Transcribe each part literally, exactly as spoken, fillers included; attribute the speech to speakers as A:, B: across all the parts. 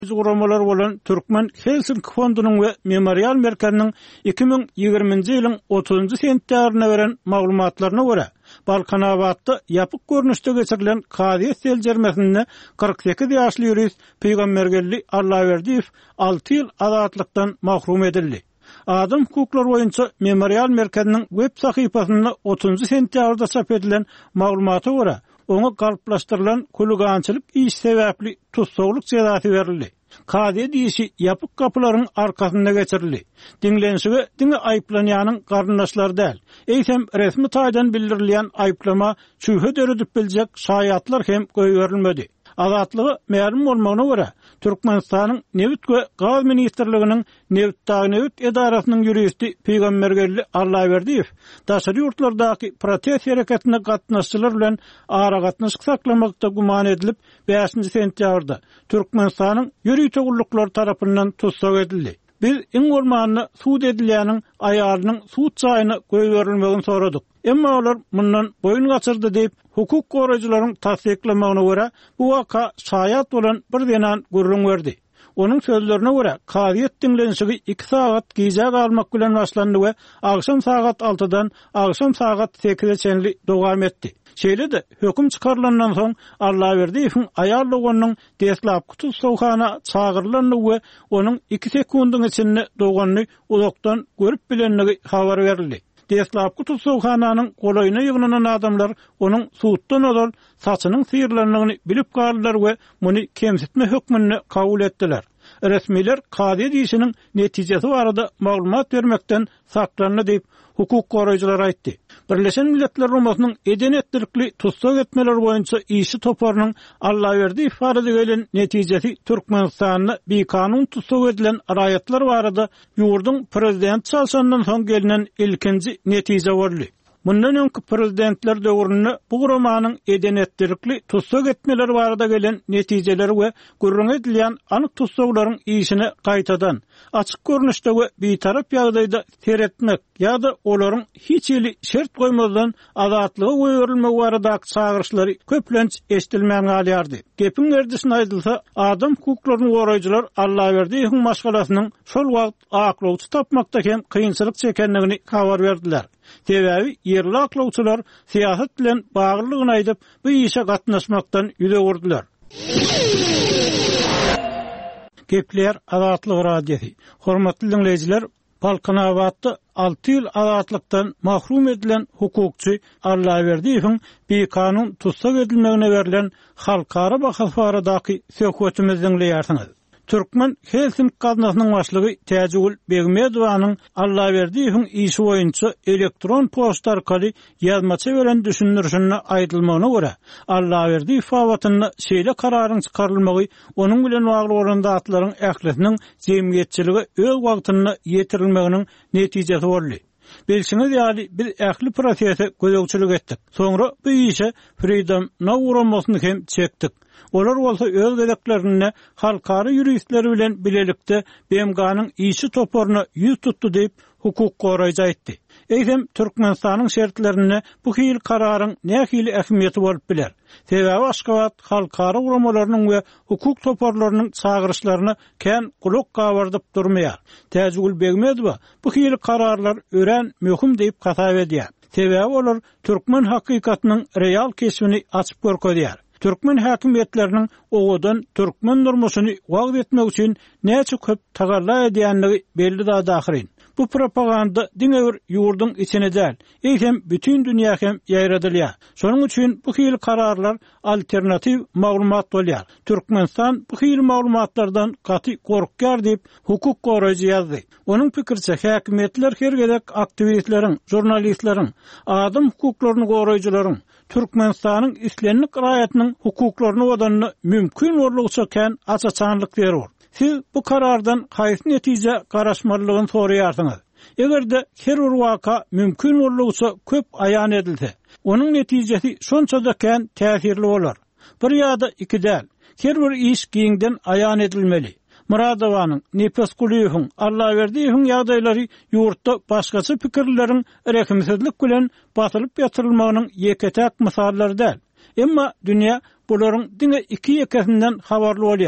A: Guramalar bolan Türkmen Helsinki Fondunyň we Memorial Merkeziniň iki ming ýygrymynjy ýylyň otuzynjy sentýabrynda beren maglumatlaryna görä, Balkanabatda ýapyk görnüşde geçirilen Kadiýet seljermesinde kırk sekiz ýaşly ýurist Peýgambergelli Allaberdiýew alty ýyl azatlykdan mahrum edildi. Adam hukuklar boýunça Memorial Merkeziniň web sahypasynda otuzynjy sentýabrda çap edilen maglumata görä, oňa galplaşdyrylan kulgançylyk iş sebäpli tutsaglyk jazasy berildi. Kadiýet işi ýapyk kapylaryň arkasynda geçirildi. Dinlenşige diňe aýplanýanyň garyndaşlary däl, eýsem resmi taýdan bildirilýän aýplama çühe döredip biljek şaýatlar hem goýberilmedi. Azatlygy ma'lum bolmagyna görä, Türkmenistanyň Newit we Gaz ministrliginiň Newitdagy Newit edarasynyň ýuristi Peýgambergelli Allaberdiýew daşary ýurtlardaky protest hereketine gatnaşçylar bilen ara gatnaşyk saklamakda guman edilip beşinji sentýabrda Türkmenistanyň ýürüýte gulluklar tarapyndan tutsag edildi. Biz iň bolmanyny suud edilýäniň aýalynyň suud çaýyny goýberilmegini soradyk. Emma olar mundan boyun gaçyrdy diýip hukuk goraýjylaryň tasdiklamagyna görä, bu waka şaýat bolan bir denan gurrun berdi. Onuň sözlerine görä, Kadiýet dinlenşigi iki saat giýjak almak bilen başlandy we agşam saat altıdan agşam saat sekizge çenli dowam etdi. Şeýle-de höküm çykarlandan soň Allaberdiýewiň aýarlygonyň deslapky tutsagana çagyrylany we onuň iki sekundyň içinde dowgany uzakdan görüp bilenligi habar berildi. Deslapky tutsaganyň golaýyna ýygnanan adamlar onuň suutdan ol saçynyň syrlanlygyny bilip galdylar we muny kemsitme hökmüni kabul etdiler. Resmiler Kadiýet işiniň netijesi barada maglumat bermekden saklandy diýip hukuk goraýjylar aýtdy. Birleşen Milletler Rumasynyň edenetdirikli tutsag etmeler boýunça işi toparynyň Allaberdiýew barada gelen netijesi Türkmenistanyny bir kanun tutsag edilen raýatlar barada ýurdun prezident çalşandan soň gelinen ilkinji netije boldy. Mundan öňki prezidentler döwründe bu gurumanyň edenetdirikli tutsag etmeler barada gelen netijeleri we gurrun edilýän anyk tutsaglaryň işini gaýtadan açyk görnüşde we bitarap ýagdaýda seretmek ýa-da olaryň hiç ýyly şert goýmazdan azatlygy goýberilmegi baradaky çağırşlary köplenç eşdilmän galýardy. Gepin erdisine aýdylsa, adam hukuklaryny goraýjylar Allaberdiýewiň maşgalasynyň şol wagt aklawçy tapmakda hem kynçylyk çekenligini habar berdiler. Sebebi yerli aklawçylar siýasat bilen baglylygyny aýdyp bu işe gatnaşmakdan ýüze gurdular. Gepler Azatlyk radiosi. Hormatly dinleýijiler, Balkanabatda alty ýyl azatlykdan mahrum edilen hukukçy Allaberdiýewiň bir kanun tutsag edilmegine berilen halkara bahas baradaky söhbetimizi dinleýärsiňiz. Türkmen Helsinki gaznasynyň başlygy Täjegül Begmedowanyň Allaberdiýewiň işi boýunça elektron poçta arkaly ýazmaça beren düşünürşine aýdylmagyna görä, Allaberdiýew fawatyny şeýle kararyň çykarylmagy onuň bilen bagly bolan zatlaryň ähliniň jemgyýetçiligi öz wagtyny ýetirilmeginiň netijesi boldy. Belçiniz ýaly bir ähli prosese gözegçilik etdik. Soňra bu işe Freedom Now uramasyny hem çekdik. Olar bolsa öz gedeklerini halkary ýuristleri bilen bilelikde B M G'nyň işi toparyna ýüz tutdy diýip hukuk goraýjy aýtdy. Eýsem Türkmenistanyň şertlerini bu hil kararyň nähili ähmiýeti bolup biler. Sebebi Aşgabat halkary uramalarynyň we hukuk toparlarynyň çağırşlaryny kän kulak gawardyp durmaýar. Täjegül Begmedow bu hil kararlar ören möhüm diýip hasap edýär. Sebebi olar Türkmen hakykatynyň real keşfini açyp görkezýär. Türkmen häkimetleriniň owadan Türkmen durmuşyny wagt etmek üçin näçe köp tagarlar edýänligi belli da dahyrin. Bu propaganda diňe bir ýurdun içine däl, eýsem bütün dünýä hem ýaýradylýar. Şonuň üçin bu hil kararlar alternativ maglumat bolýar. Türkmenistan bu hil maglumatlardan gaty gorkýar diýip hukuk goraýjy ýazdy. Onuň pikirçe häkimetler her gerek aktivistleriň, jurnalistleriň, adam hukuklaryny goraýjylaryň Türkmenistanyň islenlik raýatynyň hukuklaryny wagtynda mümkin bolugça kän açaçanlyk berer. Siz bu karardan haýsy netije garaşmalygyny soraýarsyňyz. Egerde her bir waka mümkin bolugça köp aýan edilse, onuň netijesi şonça-da kän täsirli bolar. Bir ýa-da iki däl, her bir iş giňden aýan edilmeli. Muradowanyň, Nepeskuliýewiň, Allaberdiýewiň ýagdaýlary ýurtda başgaça pikirleriň rekimsizlik bilen batylyp ýatyrylmagynyň ýeketäk mysallary däl. Emma dünýä bularyň diňe iki ýekesinden habarly bolýar.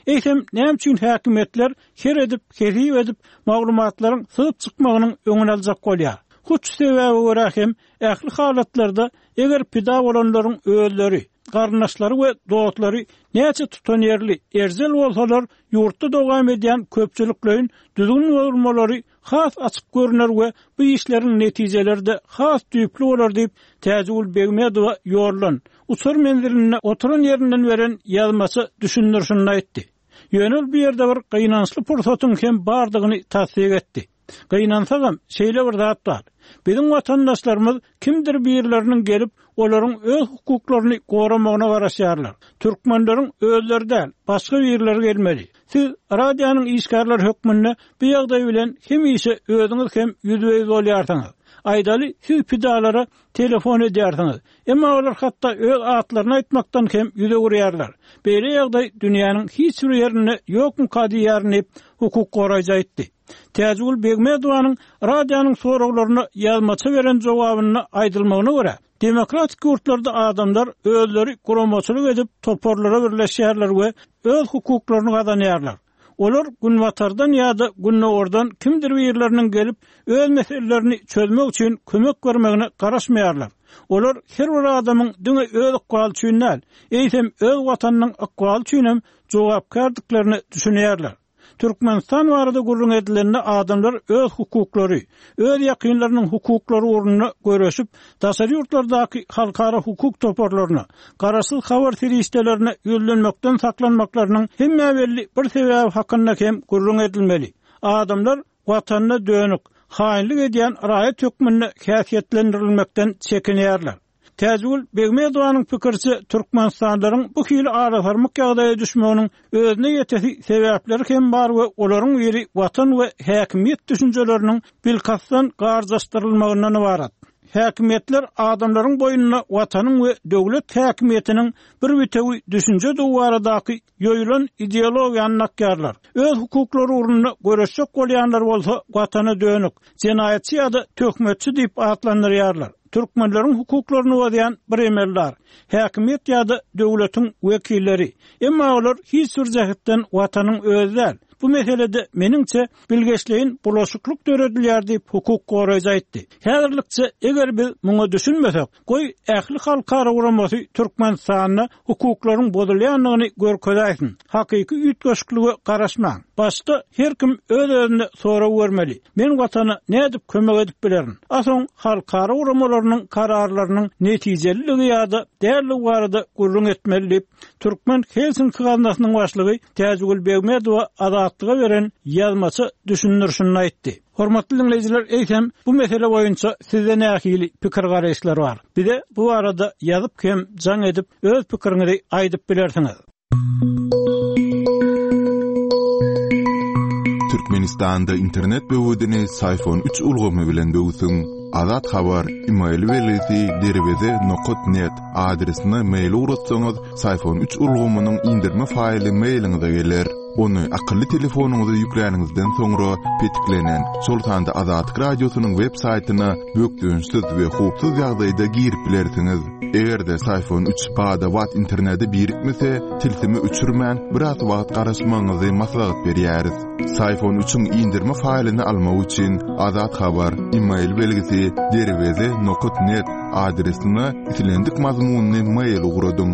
A: Eýsem näme üçin häkimetler her edip, kerip edip maglumatlaryň syzyp çykmagynyň öňüne aljak bolýar? Huç sebäbi görä hem ähli halatlarda eger pida bolanlaryň öýleri, garnaşlary we dogatlary näçe tutan yerli erzel bolsalar ýurtda dogam edýän köpçüliklerin düzgün bolmalary has açyk görüner we bu işleriň netijeleri de has düýpli bolar diýip Täjegül Begmedowa ýorlan uçur menziline oturan ýerinden beren ýazmasy düşünürşini aýtdy. Ýönül bir ýerde bir gynançly pursatyň hem bardygyny tasdik etdi. Gynansaňam şeýle bir zat bar. Bizim vatandaşlarımız kimdir birlerinin gelip olaryň öz hukuklaryny goramagyna garaşýarlar. Türkmenleriň özleri däl, başga birler gelmeli. Siz radiýanyň işgärler hökmünde bu ýagdaý bilen hem işe özüňiz hem ýüzbeýiz bolýarsyňyz. Aýdaly siz pidalara telefon edýärsiňiz. Emma olar hatda öz atlaryny aýtmakdan hem ýüze gurýarlar. Beýle ýagdaý dünýäniň hiç bir ýerinde ýokmy kadiýarny hukuk goraýjy aýtdy. Täjegül Begmedowanyň radiýanyň soraglaryna ýazmaça beren jogabyny aýdylmagyna görä, demokratik ýurtlarda adamlar özleri guramaçylyk edip toporlara birleşýärler we öz hukuklaryny gazanýarlar. Olar günwatardan ýa-da günnäwordan kimdir birleriniň gelip öz meselelerini çözmek üçin kömek bermegine garaşmaýarlar. Olar her bir adamyň düňe öz aqwaly üçin näl, eýsem öz watanynyň aqwaly üçin hem jogapkardyklaryny düşünýärler. Türkmenistan barada gurrun edilenine adamlar öz hukuklary, öz ýakynlarynyň hukuklary urunyna görüşip, daşary ýurtlardaky halkara hukuk toporlaryna, garasyz habar ferişdelerine ýölenmekden saklanmaklarynyň hemme belli bir sebäbi hakynda hem gurrun edilmeli. Adamlar watanyna dönük, haýynlyk edýän raýat hökmüne häsiýetlendirilmekden çekinýärler. Täjegül Begmedowanyň pikirçi Türkmenistanlaryň bu hili arafarmak ýagdaýa düşmeginiň özüne ýetesi sebäpleri hem bar we olaryň biri watan we häkimiýet düşünjeleriniň bilkasdan garjaşdyrylmagynyň ibarat. Häkimetler adamlaryň boýunna watanyň we döwlet häkimiýetiniň bir bitegi düşünje duwaradaky ýoýulan ideologiýany nakýarlar. Öz hukuklary urunyna göreşik bolýanlar bolsa watana dönük, jenaýatçy ýa-da töhmetçi diýip atlandyrýarlar. Türkmenleriň hukuklaryny wadiýan bir emeller, häkimiýet ýa-da döwletiň wekilleri, emma olar hiç bir jähetden watanyň özler. Bu meselede meningçe bilgeçliğin bulaşıklık döredilýär diýip hukuk goraýjy aýtdy. Häzirlikçe eger biz muňa düşünmesek, goý ähli halkara uramasy Türkmenistanyna hukuklaryň bozulýanlygyny görkezäýsin. Hakyky üýtgeşiklige garaşmaň. Başda her kim öz özüne sorag bermeli. Men watana nädip kömek edip bilerim? Asoň halkara uramalarynyň kararlarynyň netijeliligi ýa-da därligi barada gurrun etmeli diýip Türkmen Helsinki gaznasynyň başlygy Täjegül Begmedowa azatlyga beren ýazmaça düşünürşini aýtdy. Hormatly dinleyijiler, eýsem bu mesele boýunça sizde nähili pikir garaşlar bar. Bize bu arada ýazyp hem jaň edip öz pikiriňizi aýdyp bilersiňiz.
B: Türkmenistanda internet böwüdini Sayfon üç ulgamy bilen böwüsüň. Azat habar email welisi derweze nokta net adresine mail uratsaňyz Sayfon üç ulgamynyň indirme faýly mailiňize geler. Onu akıllı telefonunuza yükleningizden sonra petiklenen Sultanda Azatlyk Radiosynyň web saýtyna bökdüňsiz we hupsuz ýagdaýda girip bilersiňiz. Egerde Sayfon üç bada wat interneti birikmese, tilsimi üçürmän biraz wagt garaşmaňyzy maslahat berýäris. Sayfon üçüň indirme faýlyny almak üçin Azat habar email belgisi derweze nokta net adresine itilendik mazmunyny mail uradym.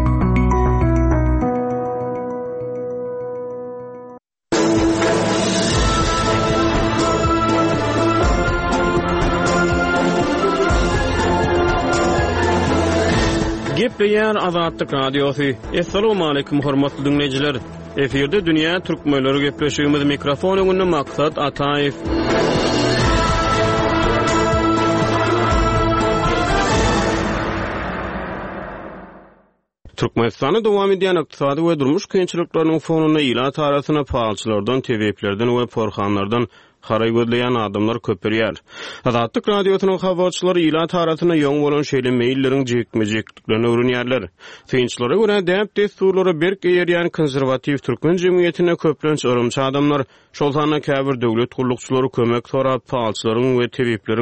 C: Gepleýän Azatlyk Radiosy. Assalamu alaykum hormatly dinleyijiler. Eferde dünýä türkmenleri gepleşigimiz mikrofon öňünde maksat Ataýew. Türkmenistany dowam edýän ykdysady we durmuş kynçylyklarynyň fonuny ýyla tarasyna paýalçylardan, tebeplerden we porhanlardan haray gözleyen adamlar köpürýär. Azatlyk Radiosynyň habarçylary ýyla tarasyna ýoň bolan şeýle mailleriň jekmejekliklerini öwrenýärler. Synçylara görä däp desturlary berk ýerýän konserwatiw türkmen jemgyýetine köplenç örümçi adamlar şol sanyna käbir döwlet gullukçylary kömek sorap paýalçylaryň we tebipleriň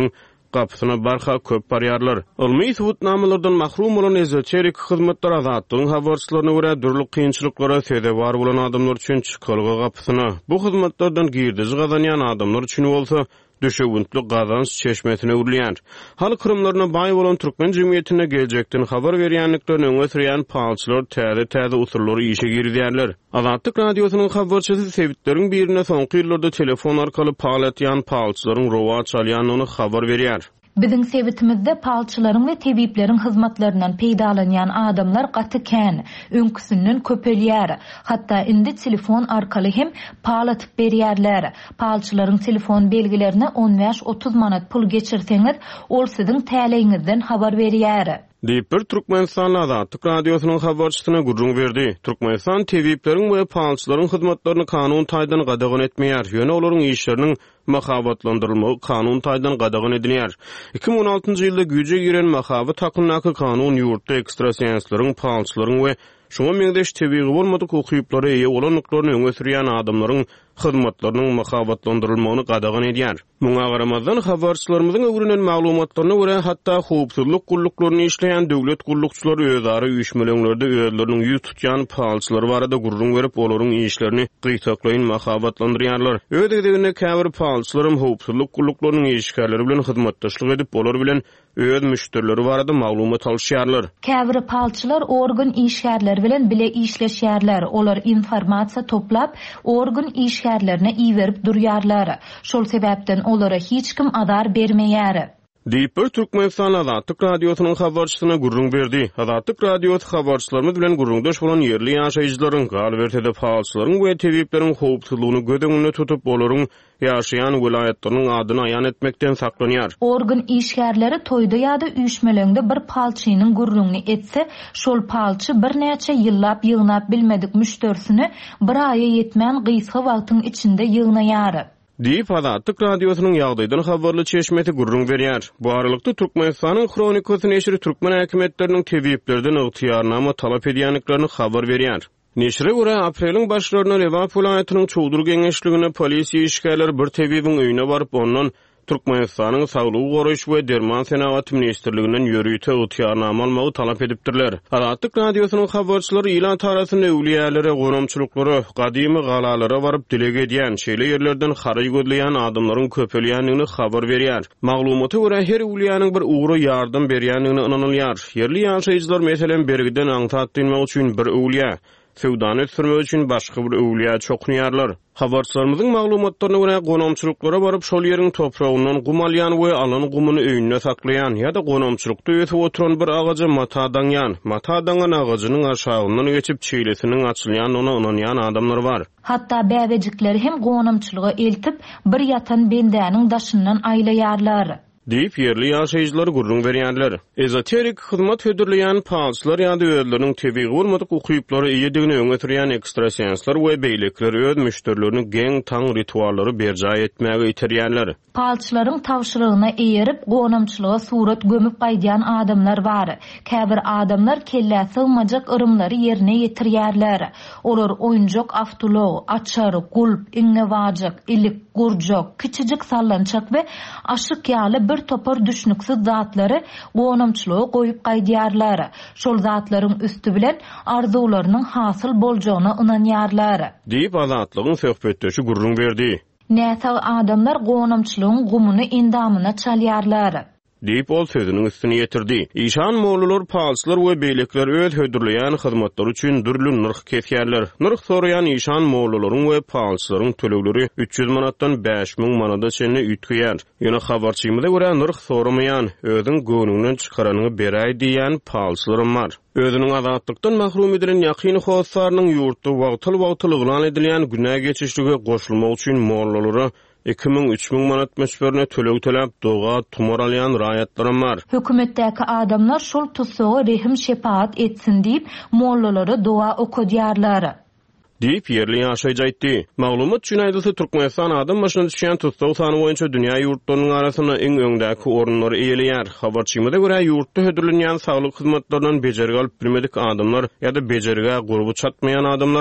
C: gapysyna barha köp barýarlar. Ilmi subutnamalardan mahrum bolan ezoterik hyzmatlar azatynyň habarçylaryna görä dürlük kynçylyklara sebäp bar bolan adamlar üçin çykalga gapysyna. Bu hyzmatlardan girdizi gazanýan adamlar üçin bolsa düşewüntlik gazanç çeşmesine urulýar. Hal kırımlaryna baý bolan türkmen jemgyýetine geljekden habar berýänliklerini öňe sürýän palçylar täze-täze usullary işe girýärler. Azatlyk radiosynyň habarçysy sebitleriň birine soňky ýyllarda telefon arkaly paýlatýan palçylaryň rowa çalýanyny habar berýär.
D: Bizim sebitimizde palçylaryň we tebipleriň hyzmatlaryndan peýdalanýan adamlar gaty kän, öňküsünden köpelýär. Hatda indi telefon arkaly hem paýlatyp berýärler. Palçylaryň telefon belgilerine on beş otuz manat pul geçirseňiz, ol siziň täleňizden habar berýär.
C: Diýip bir Türkmenistan Azatlyk radiosynyň habarçysyna gurrun berdi. Türkmenistan tebipleriň we palçylaryň hyzmatlaryny kanun taýdan gadagan etmeýär. Ýöne olaryň işleriniň mahabatlandyrylmagy kanun taýdan gadagan edilýär. iki bin on altyncy ýylda güýje giren mahabat hakynaky kanun ýurtda ekstrasiýanslaryň, palçylaryň we şoňa meňdeş tebii bolmadyk okyplara eýe olanlyklaryny öňe sürýän adamlaryň hyzmatlarynyň mahabatlandyrylmagyny gadagan edýär. Muňa garamazdan habarçylarymyzyň öwrünen maglumatlaryna görä hatda howpsuzlyk gulluklarını işleýän döwlet gullukçylary özleri üýtmelerinde özleriniň ýüz tutýan palçylary barada gurrun berip olaryň işlerini gytaklaýyn mahabatlandyrýarlar. Ödegine käbir palçylarym howpsuzlyk gulluklarynyň işgärleri bilen hyzmatdaşlyk edip bolar bilen öz müşterileri barada maglumat alýarlar.
D: Käbir palçylar organ işgärleri bilen bile işleşýärler. Olar informasiýa toplap organ işgärlerine iýerip durýarlar. Şol sebäpden olara hiç kim adar bermeýär.
C: Diýip bir Türkmenistan Azatlyk radiosynyň habarçysyna gurrun berdi. Azatlyk radiosy habarçylarymyz bilen gurrundaş bolan ýerli ýaşaýjylaryň galbertede palçylaryň we tebipleriň howpsuzlygyny gödeňine tutup olaryň ýaşaýan vilayatlaryň adyny aýan etmekden saklanýar.
D: Organ işgärleri toýda ýa-da üýşmelerde bir palçynyň gurruny etse, şol palçy bir näçe ýyllap ýygnap bilmedik müşterisini bir aýa ýetmän gysga wagtyň içinde ýygnaýar.
C: Diýip Azatlyk radiosynyň ýagdaýdan habarly çeşmeti gurrun berýär. Bu aralykda Türkmenistanyň Kronikasy neşri türkmen häkimetleriniň tebiplerden ygtyýarnama talap edýänliklerini habar berýär. Neşre görä apreliň başlaryna Lewap vilayatynyň Çowdur geňeşligine polisiýa işgärleri bir tebibiň öýüne baryp ondan Türkmenistanyň Saglyk goraýyş we derman senagat ministrliginden ýörüýte ygtyýarnama almagy talap edipdirler. Azatlyk radiosynyň habarçylary ilan tarasyny öwliýälere, gonamçylyklary, gadymy galalara baryp dilege edýän, şeýle ýerlerden haray gözleýän adamlaryň köpelýänligini habar berýär. Maglumata görä her öwliýanyň bir ugry ýardym berýänligini inanylýar. Ýerli ýaşaýjylar meselen bergiden aňtat edilmek üçin bir öwliýä, sewdany sürmek üçin başga bir öwliýä çoknaýarlar. Habarçylarymyzyň maglumatlaryna görä gonamçylyklara baryp şol ýeriň topragyndan gumalýan we alan gumuny öýünde saklaýan ýa-da gonamçylykda öýsüp oturan bir agaja mata daňyan, mata daňan agajynyň aşagyndan geçip çeýlesiniň açylýanyna inanýan adamlar bar.
D: Hatda bäbejikleri hem gonamçylyga eltip bir ýatan bendäniň daşyndan aýlaýarlar.
C: Diýip ýerli ýaşaýjylar gurrun berýärler. Ezoterik hyzmat hödürleýän palçylar ýa-da özleriniň tebii bolmadyk okyplary eýedigini öňe sürýän ekstrasiýanslar we beýlekler öz müşterilerini geň taň rituallary berjaý etmäge ýetirýärler.
D: Palçylaryň tawşyrygyna eýerip gonamçylyga surat gömüp gaýdýan adamlar bar. Käbir adamlar kelle sığmajak ırımlary ýerine ýetirýärler. Olar oýunjak awtolog, açar, gulp, iňnewajak, ilik, gurjak, kiçijik sallançak we aşyk ýaly bir topar düşnüksiz zatlary gonamçylyga goýup gaýdýarlar. Şol zatlaryň üstü bilen arzularynyň hasyl boljagyna inanýarlar.
C: Diýip Azatlygyň söhbetdeşi gurrun berdi.
D: Näse adamlar gonamçylygyň gumuny endamyna çalýarlar.
C: Diýip ol sözüniň üstüne ýetirdi. İşan mollalar, palçylar we beýlekler öz hödürleýän hyzmatlary üçin dürli nyrh kesýärler. Nyrh soraýan işan mollalaryň we palçylaryň tölegleri üç ýüz manatdan beş miň manada çenli ütgüýär. Ýöne habarçymyza görä nyrh soramaýan, özüň göwnünden çykaranyny beräý diýen palçylarym bar. Özüniň azatlykdan mahrum edilen ýakyny howsarynyň ýurtda wagtyl-wagtyl ýylan edilýän günä geçişlige goşulmak üçin mollalary iki miň üç miň manat meşberine töleg töläp doga tumar alýan raýatlarym bar.
D: Hökümetdäki adamlar şol tutsagy rehim şepaat etsin diýip mollalary doga okudýarlar.
C: Diýip ýerli ýaşaýjy aýtdy. Maglumat üçin aýdylsa Türkmenistan adam başyna düşýän tutsagy sany boýunça dünýä ýurtlarynyň arasyna iň öňdäki orunlary eýelýär. Habarçymyda görä ýurtda hödürlenýän saglyk hyzmatlarynyň bejerigi alyp bilmedik adamlar ýa-da bejerige gurby çatmaýan adamlar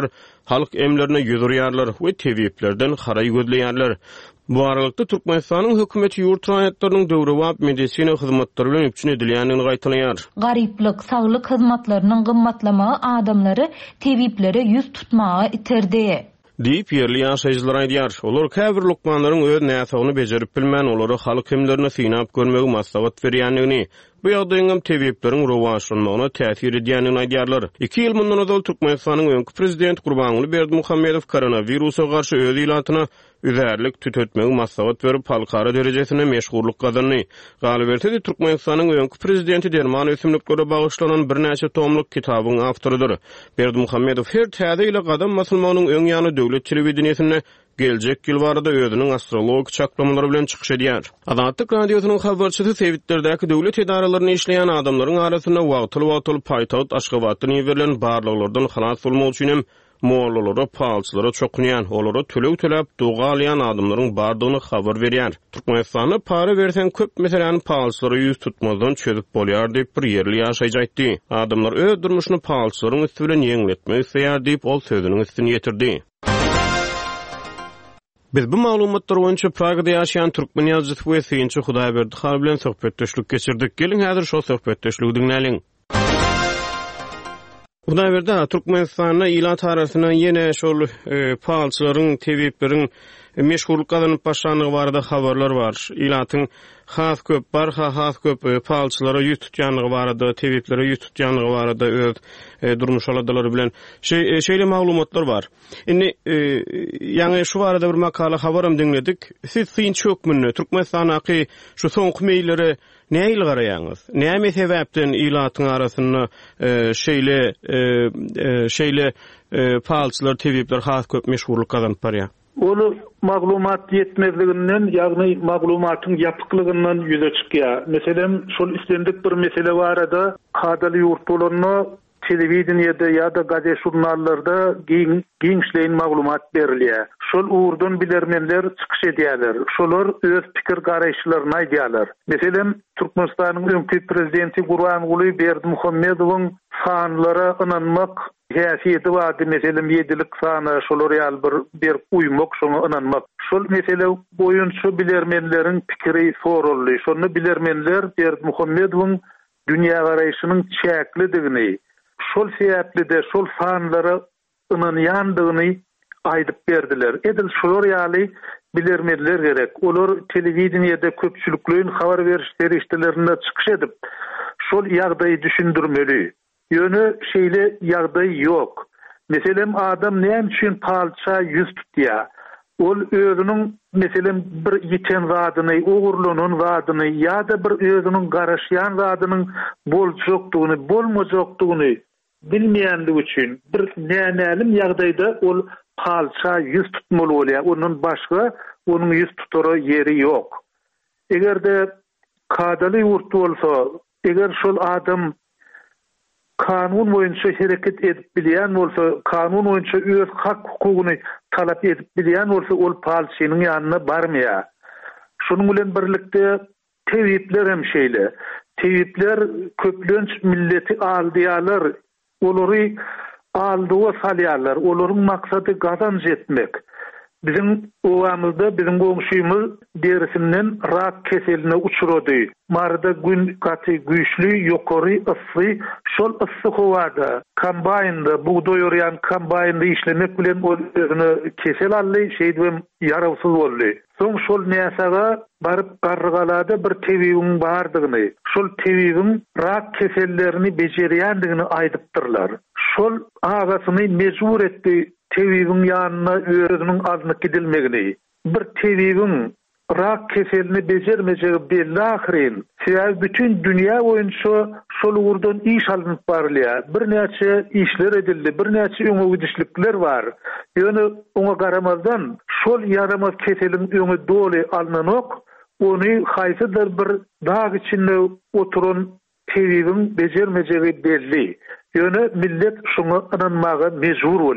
C: halk emlerine ýüzürýärler we tebiplerden haray gözleýärler. Bu aralykda Türkmenistanyň hökümeti ýurt raýatlarynyň döwrewap medisina hyzmatlary bilen üçin edilýänini gaýtalaýar.
D: Garyplyk saglyk hyzmatlarynyň gymmatlamagy adamlary tebiplere ýüz tutmagy iterdi.
C: Diýip ýerli ýaşaýjylar aýdýar. Olar käbir lukmanlaryň öz näsagyny bejerip bilmän, olary halyk hemlerine synap görmegi maslahat berýändigini, bu ýagdaýyň tebipleriň rowaşlanmagyna täsir edýänini aýdýarlar. iki ýyl mundan öňki Türkmenistanyň öňki prezident Gurbanguly Berdimuhammedow koronawirusa garşy öz ilatyna üzerlik tütetmegi maslahat berip halkara derejesine meşgullyk gazandy. Galibertede Türkmenistanyň öňki prezidenti derman ösümliklere bagyşlanan bir näçe tomlyk kitabyň awtorydyr. Berdimuhammedow her täze ile gadam musulmanyň öň ýany döwlet telewizionyny gelecek ýyl barada özüniň astrolog çaklamalary bilen çykyş edýär. Adatlyk radiosynyň habarçysy Sewittlerdäki döwlet edaralaryny işleýän adamlaryň arasynda wagtyly-wagtyly paýtagat Aşgabatdan ýeberilen barlyklardan halas bolmak üçin hem mollalara, palçylara çokunýan, olara tölew töläp doga alýan adamlaryň bardygyny habar berýär. Türkmenistanyň para bersen köp meselany palçylara ýüz tutmazdan çözüp bolýar diýip bir ýerli ýaşaýjy aýtdy. Adamlar öz durmuşyny palçylaryň üstü bilen ýeňletmek isleýär diýip ol sözüniň üstüne ýetirdi. Biz bu maglumatlar boýunça Pragada ýaşaýan türkmen ýazgysy we synçy Hudaýberdi Xan bilen söhbetdeşlik geçirdik. Gelin häzir şo söhbetdeşligi dinläliň. Hudaýberdi Türkmenistanyň ilat arasyna ýene şol e, palçylaryň, tebipleriň meşgullyk gazanyp başlanygy barada habarlar bar. Ilatyň has köp bar, has köp e, palçylara ýüz tutýanlygy barada, tebiplere ýüz tutýanlygy barada öz e, durmuş aladylary bilen şey e, şeýle maglumatlar bar. Indi e, ýa-ni şu barada bir makala habarym dinledik. Siz synçy hökmüni Türkmenistanyň şu soňky meýillere näýil garaýaňyz? Näme sebäpden ilatyň arasyna e, şeýle e, e, şeýle e, palçylar, tebipler has köp meşgullyk gazanyp barýar?
E: Onu maglumat yetmezliginden, ýagny maglumatyň ýapyklygyndan ýüze çykýar. Meselem, şol üstlendik bir mesele barada, kadaly ýurtlaryna telewizionyada ýa-da gazet jurnallarda giň giňşleýin maglumat berilýär. Şol uğurdan bilermenler çykyş edýärler. Şolar öz pikir garaýşlaryny aýdýarlar. Meselem, Türkmenistanyň öňki prezidenti Gurbanguly Berdimuhammedowyň sanlara ynanmak häsiýeti bardy. Meselem ýedilik sany şolar ýaly bir bir uýmak, şoňa ynanmak. Şol mesele boýunça bilermenleriň pikiri soruldy. Şonu bilermenler Berdimuhammedowyň dünýä garaýşynyň çäklidigini, şol sebäpli de şol sanlara ynanýandygyny aýdyp berdiler. Edil şolar ýaly bilermenler gerek. Olar telewizionyada köpçülikliň habar beriş derişlerinde çykyş edip şol ýagdaýy düşündirmeli. Ýöne şeýle ýagdaý ýok. Meselem adam näme üçin palça ýüz tutýar? Ol özüniň meselem bir ýeten wadyny, ogurlanan wadyny ýa-da bir özüniň garaşýan wadynyň boljokdugyny, bolmajakdugyny bilmeýänligi üçin bir nämelim ýagdaýda ol palça ýüz tutmaly bolýar. Onuň başga onuň ýüz tutary ýeri ýok. Egerde kadaly ýurt bolsa, eger şol adam kanun boýunça hereket edip bilýän bolsa, kanun boýunça öz hak hukugyny talap edip bilýän bolsa, ol palçynyň ýanyna barmaýar. Şonuň bilen birlikde tebipler hem şeýle. Tebipler köplenç milleti aldýarlar, olary aldyga salýarlar. Olaryň maksady gazanç etmek. Bizim owamyzda bizim goňşymyz derisinden rak keseline uçurady. Marda gün gaty güýçli, ýokary ysy, şol ysy howada, kombaynda, buğdoý ýörýän kombaynda işlemek bilen ol özüni kesel aldy, şeýdem ýarawsyz boldy. Soň şol näsaga baryp garrygalada bir tebibiň bardygyny, şol tebibiň rak kesellerini bejerýändigini aýdypdyrlar. Şol agasyny mejbur etdi tebibiň ýanyna özüniň azyny gidilmegini. Bir tebibiň rak keselini bejermejegi belli ahirin. Sebäbi bütün dünýä boýunça şol urdan iş alınıp barylýar. Bir näçe işler edildi, bir näçe öňe gidişlikler bar. Ýöne oňa garamazdan şol yaramaz keselin öňe doly alnanok, ony haýsydyr bir dag içinde oturan tebibiň bejermejegi belli. Ýöne millet şoňa ynanmagy mejbur bolýar.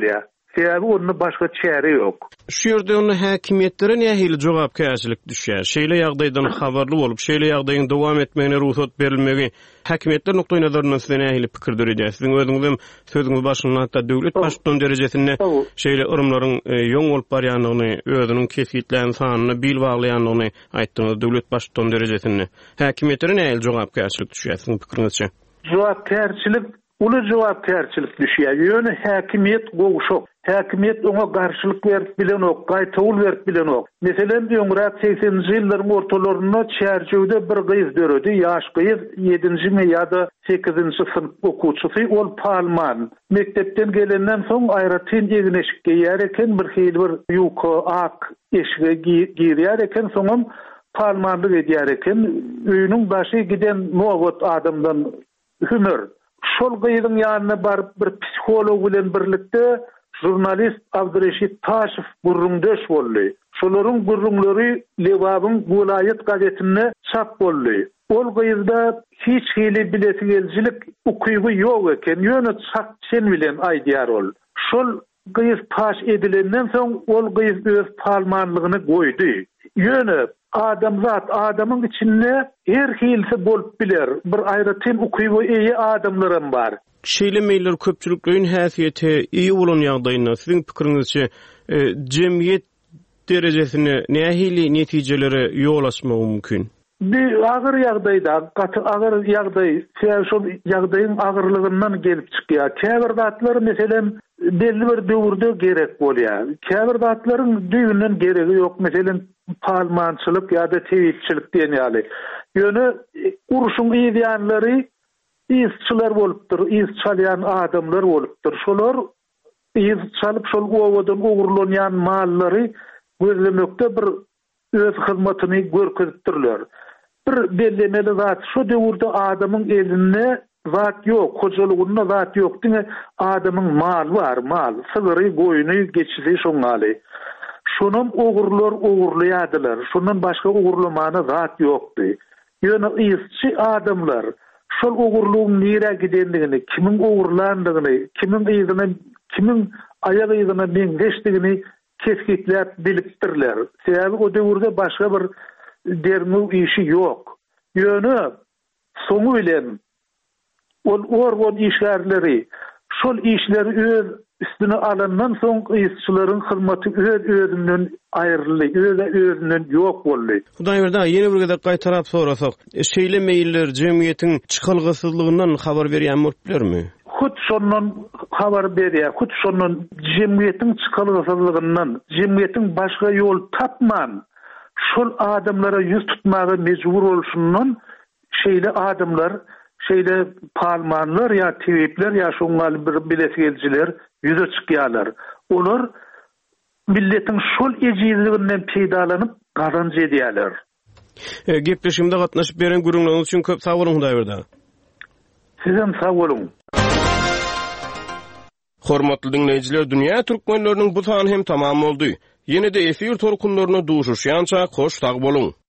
E: Sebäbi onun başga çäre ýok.
C: Şu ýerde onu häkimetlere nähili jogapkärçilik düşýär. Şeýle ýagdaýdan habarly bolup, şeýle ýagdaýyň dowam etmegine ruhsat berilmegi häkimetler noktaýy nazaryndan size nähili pikir berýär. Siziň özüňiz sözüňiz başyndan hatda döwlet başlygynyň derejesinde şeýle urumlaryň ýoň bolup barýanlygyny, özüniň kesgitlerini sanyny bil baglaýanlygyny aýtdyňyz döwlet başlygynyň derejesinde. Häkimetlere nähili jogapkärçilik düşýär siziň pikirinizçe?
E: Jogapkärçilik uly jogapkärçilik düşýär. Ýöne häkimiýet gowşok. Häkimiýet oňa garşylyk berip bilen ok, gaýtawl berip bilen ok. Meselem ýöňrak seksenji ýyllaryň ortalaryna çärjewde bir gyz döredi, ýaş gyz ýedinji mi ýa-da sekizinji sınıf okuwçysy, ol palman. Mektepden gelenden soň aýratyn egneşik giýär eken, bir hili bir ýuka, ak eşige giýär eken, soňam palmanlyk edýär eken, öýüniň başy giden nowat adamdan hümür. Şol gyzyň ýanyna baryp bir psikolog bilen birlikde jurnalist Abdurreşit Taşew gurrundeş boldy. Şolaryň gurrunlary Lewabyň Gulayat gazetinde çap boldy. Ol gyzda hiç hili bileti geljilik ukyby ýok eken, ýöne çak çen bilen aýdýar ol. Şol gyz paş edilenden soň ol gyz öz palmanlygyny goýdy. Ýöne adamzat adamyň içinde her hilse bolup biler. Bir aýratyn ukyby eýe adamlarym bar.
C: Şeýle meýiller köpçüliklerin häsiýeti iyi bolan ýagdaýynda siziň pikirinizçe e, jemgyýet derejesine nähili netijelere ýol açmagy mümkin?
E: Bir agyr ýagdaýda, gaty agyr ýagdaý, şol ýagdaýyň agyrlygyndan gelip çykýar. Käbir zatlar meselem belli bir döwürde gerek bolýar. Käbir zatlaryň düýünden geregi ýok. Meselem palmançylyk ýa-da tewitçilik diýen ýaly. Ýöne uruşyň ýa-da izçiler bolupdyr, iz çalýan adamlar bolupdyr. Şolar iz çalyp şol owadan ugurlanýan mallary gözlemekde bir öz hyzmatyny görkezipdirler. Bir bellemeli zat şu döwürde adamyň elinde zat ýok, hojalygyna zat ýok diňe adamyň mal bar, mal, sygyry, goýuny, geçidi şoňaly. Şonun ugurlar ugurlaýadylar. Şondan başga ugurlamany zat ýokdy. Ýöne izçi adamlar şol ugurluğun nire gidendigini, kimin ugurlandygyny, kimin ýygyny, kimin aýagy ýygyna meňdeşdigini kesgitläp bilipdirler. Sebäbi o döwürde başga bir dermi işi ýok. Ýöne soňu bilen ol organ işgärleri şol işleri öz üstüne alandan soň ýyşçylaryň hyzmaty öz özünden aýryly, öz özünden ýok boldy.
C: Hudaý berdi, ýene bir gezek gaýtarap sorasak, şeýle meýiller jemgyýetiň çykylgysyzlygyndan habar berýän boluplarmy?
E: Hut şondan habar berýär, hut şondan jemgyýetiň çykylgysyzlygyndan, jemgyýetiň başga ýol tapman, şol adamlara ýüz tutmagy mejbur bolşundan şeýle adamlar, şeýle palmanlar ýa tewipler ýa şoňal bir biletgeljiler ýüze çykýarlar. Olar milletiň şol ejizliginden peýdalanyp gazanç edýärler.
C: E, Gepleşimde gatnaşyp beren gürüňiz üçin köp sag bolun Hudaý berdi.
E: Sizem sag bolun.
C: Hormatly dinleýijiler, dünýä türkmenläriniň bu sany hem tamam boldy. Ýene-de efir torkunlaryna duşuşýança hoş tag bolun.